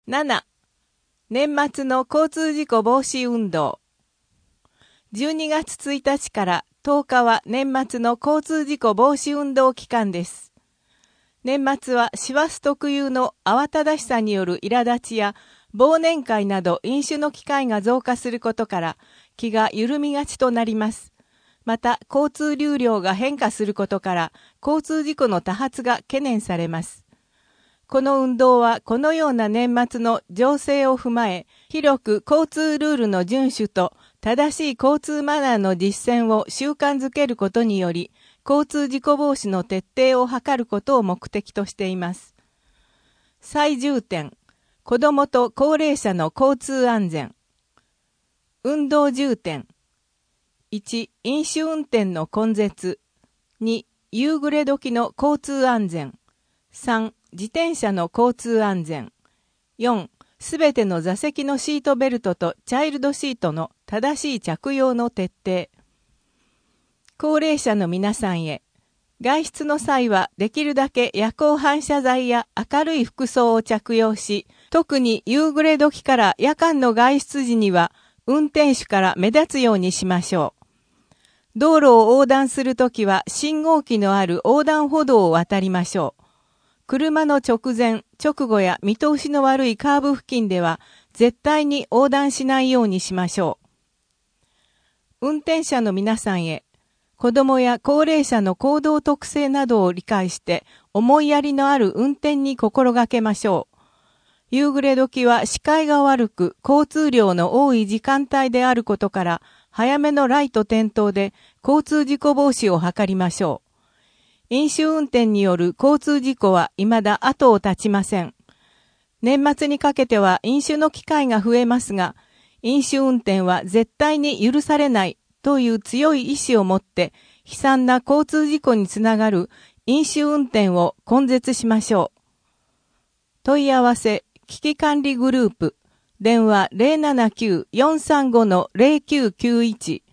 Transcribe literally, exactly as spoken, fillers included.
なな、年末の交通事故防止運動。じゅうにがつついたちからとおかは年末の交通事故防止運動期間です。年末は師走特有の慌ただしさによる苛立ちや忘年会など飲酒の機会が増加することから気が緩みがちとなります。また交通流量が変化することから交通事故の多発が懸念されます。この運動はこのような年末の情勢を踏まえ、広く交通ルールの遵守と正しい交通マナーの実践を習慣づけることにより、交通事故防止の徹底を図ることを目的としています。最重点、子どもと高齢者の交通安全。運動重点。いち、飲酒運転の根絶。に、夕暮れ時の交通安全。さん、自転車の交通安全。よん、すべての座席のシートベルトとチャイルドシートの正しい着用の徹底。高齢者の皆さんへ、外出の際はできるだけ夜光反射材や明るい服装を着用し、特に夕暮れ時から夜間の外出時には運転手から目立つようにしましょう。道路を横断するときは信号機のある横断歩道を渡りましょう。車の直前、直後や見通しの悪いカーブ付近では絶対に横断しないようにしましょう。運転者の皆さんへ、子供や高齢者の行動特性などを理解して思いやりのある運転に心がけましょう。夕暮れ時は視界が悪く交通量の多い時間帯であることから早めのライト点灯で交通事故防止を図りましょう。飲酒運転による交通事故は未だ後を絶ちません。年末にかけては飲酒の機会が増えますが、飲酒運転は絶対に許されないという強い意志を持って悲惨な交通事故につながる飲酒運転を根絶しましょう。問い合わせ、危機管理グループ、電話 ゼロななきゅう よんさんご ゼロきゅうきゅういち